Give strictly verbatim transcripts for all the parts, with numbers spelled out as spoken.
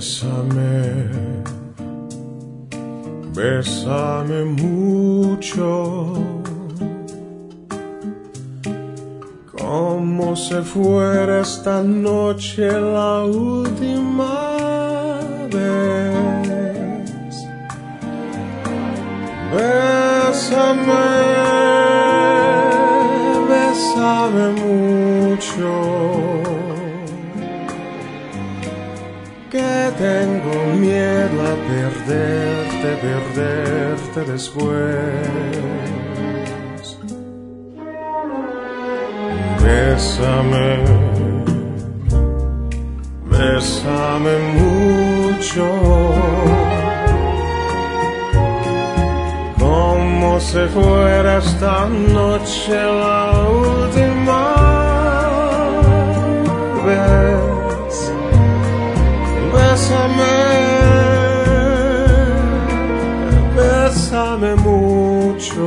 Bésame, bésame mucho, como si fuera esta noche la última vez. Bésame, bésame mucho, que tengo miedo a perderte, perderte después. Bésame, bésame mucho, como si fuera esta noche la última vez. Bésame, bésame mucho,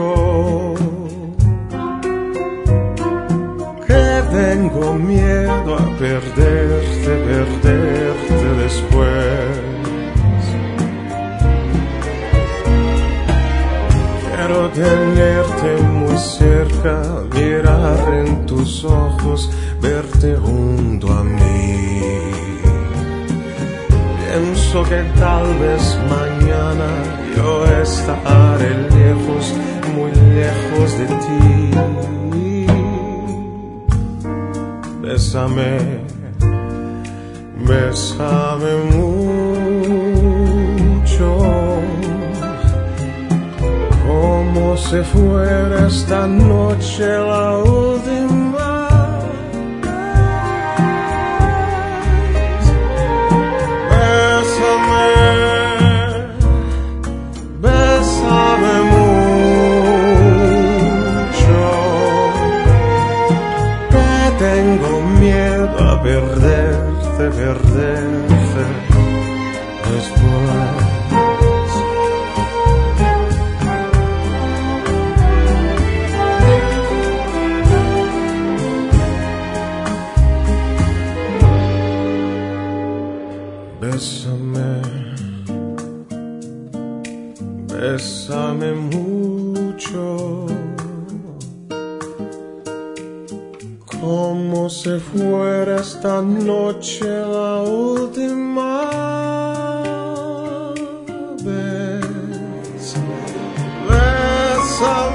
que tengo miedo a perderte, perderte después. Quiero tenerte muy cerca, mirar en tus ojos, verte junto a mí. Pienso que tal vez mañana yo estaré lejos, muy lejos de ti. Bésame, bésame mucho, como si fuera esta noche la última. Tengo miedo a perderte, perderte después. Bésame, bésame mucho, como si fuera esta noche la última vez. Bésame.